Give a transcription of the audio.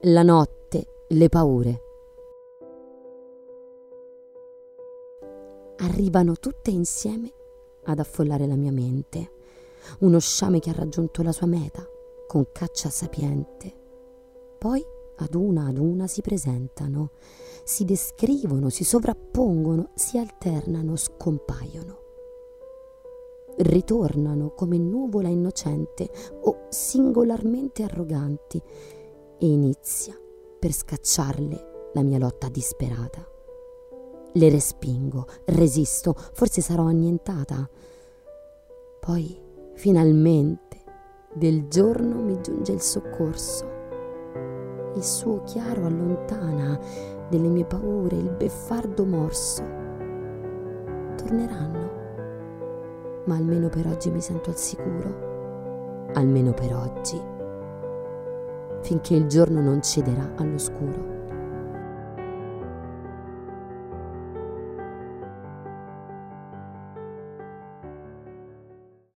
La notte, le paure. Arrivano tutte insieme ad affollare la mia mente. Uno sciame che ha raggiunto la sua meta con caccia sapiente. Poi ad una si presentano, si descrivono, si sovrappongono, si alternano, scompaiono. Ritornano come nuvola innocente o singolarmente arroganti e inizia per scacciarle la mia lotta disperata. Le respingo, resisto, forse sarò annientata. Poi finalmente del giorno mi giunge il soccorso. Il suo chiaro allontana delle mie paure il beffardo morso. Torneranno, ma almeno per oggi mi sento al sicuro. Almeno per oggi, finché il giorno non cederà all'oscuro.